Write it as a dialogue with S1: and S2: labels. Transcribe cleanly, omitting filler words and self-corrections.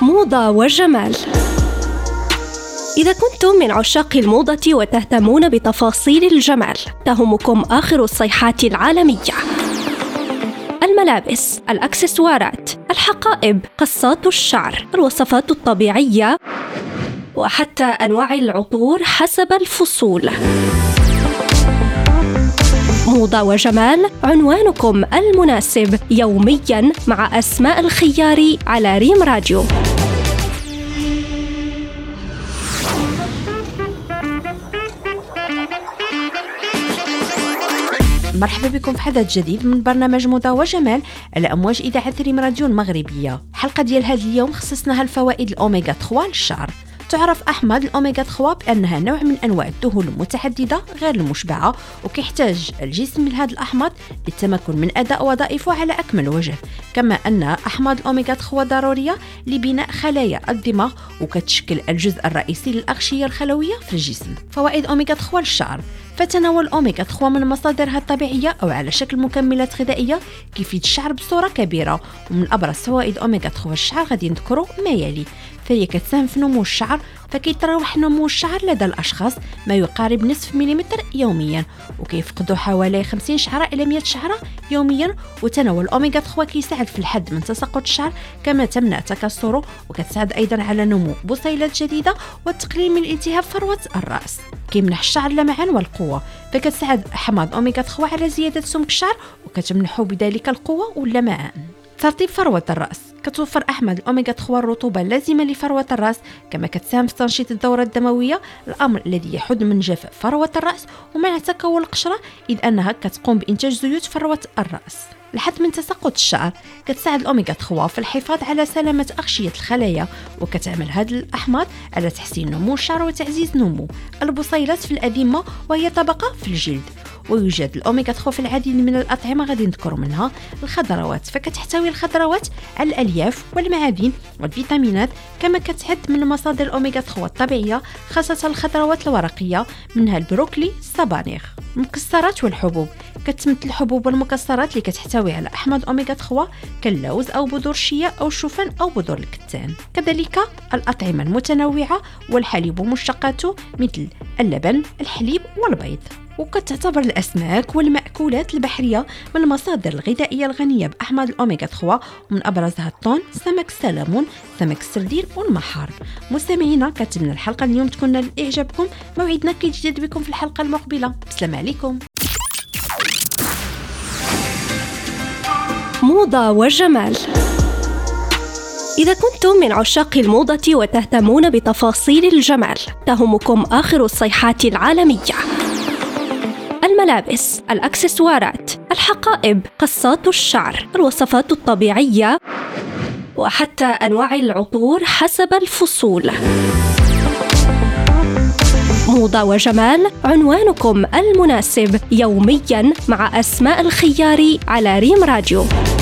S1: موضة وجمال. إذا كنتم من عشاق الموضة وتهتمون بتفاصيل الجمال، تهمكم آخر الصيحات العالمية: الملابس، الأكسسوارات، الحقائب، قصات الشعر، الوصفات الطبيعية، وحتى أنواع العطور حسب الفصول. موضة وجمال، عنوانكم المناسب يومياً مع أسماء الخياري على ريم راديو.
S2: مرحبا بكم في حدث جديد من برنامج موضة وجمال على أمواج إذاعة ريم راديو المغربية. حلقة ديال هذا اليوم خصصناها الفوائد الأوميغا 3 للشعر. تعرف أحماض الأوميغا 3 بأنها نوع من أنواع الدهون المتعددة غير المشبعة، وكيحتاج الجسم لهذه الأحماض للتمكن من أداء وظائفه على أكمل وجه. كما أن أحماض الأوميغا 3 ضرورية لبناء خلايا الدماغ، وكتشكل الجزء الرئيسي للأغشية الخلوية في الجسم. فوائد أوميغا 3 للشعر: فتناول الأوميغا 3 من مصادرها الطبيعية أو على شكل مكملات غذائية كيفيد الشعر بصورة كبيرة. ومن أبرز فوائد أوميغا 3 للشعر غادي نذكروا ما يلي: فهي كتساهم في نمو الشعر، فكيتراوح نمو الشعر لدى الأشخاص ما يقارب نصف مليمتر يوميا، وكيفقدوا حوالي 50 شعرة إلى 100 شعرة يوميا. وتناول الأوميغا 3 كيساعد في الحد من تساقط الشعر، كما تمنع تكسره، وكتساعد أيضا على نمو بصيلات جديدة والتقليل من التهاب فروة الرأس. كيمنح الشعر اللمعان والقوة، فكتساعد أحماض أوميغا 3 على زيادة سمك الشعر، وكتمنحه بذلك القوة واللمعان. ترطيب فروة الرأس: كتوفر أحماض الأوميغا 3 الرطوبة اللازمة لفروة الرأس، كما كتساهم في تنشيط الدورة الدموية، الأمر الذي يحد من جفاف فروة الرأس ومنع تكون القشرة، إذ أنها كتقوم بإنتاج زيوت فروة الرأس. الحد من تساقط الشعر: كتساعد الأوميغا 3 في الحفاظ على سلامة أغشية الخلايا، وكتعمل هذه الأحماض على تحسين نمو الشعر وتعزيز نمو البصيلات في الأذمة، وهي طبقة في الجلد. ويوجد الأوميغا 3 في العديد من الأطعمة، غادي نذكر منها الخضروات، فكتحتوي الخضروات على الألياف والمعادن والفيتامينات، كما كتعد من مصادر الأوميغا 3 الطبيعية، خاصة الخضروات الورقية منها البروكلي، السبانخ. المكسرات والحبوب: كتمثل الحبوب والمكسرات اللي كتحتوي على أحماض أوميغا 3 كاللوز أو بذور الشيا أو الشوفان أو بذور الكتان. كذلك الأطعمة المتنوعة والحليب ومشتقاته مثل اللبن، الحليب والبيض. وكتعتبر الأسماك والمأكولات البحرية من المصادر الغذائية الغنية بأحماض الأوميغا 3، ومن أبرزها الطون، سمك السلمون، سمك السردين والمحار. مستمعينا، كتمنى الحلقة اليوم تكون لإعجابكم. موعدنا كيتجدد بكم في الحلقة المقبلة. بسلام عليكم.
S1: موضة وجمال. إذا كنتم من عشاق الموضة وتهتمون بتفاصيل الجمال، تهمكم آخر الصيحات العالمية: الملابس، الأكسسوارات، الحقائب، قصات الشعر، الوصفات الطبيعية، وحتى أنواع العطور حسب الفصول. موضة وجمال، عنوانكم المناسب يومياً مع أسماء الخياري على ريم راديو.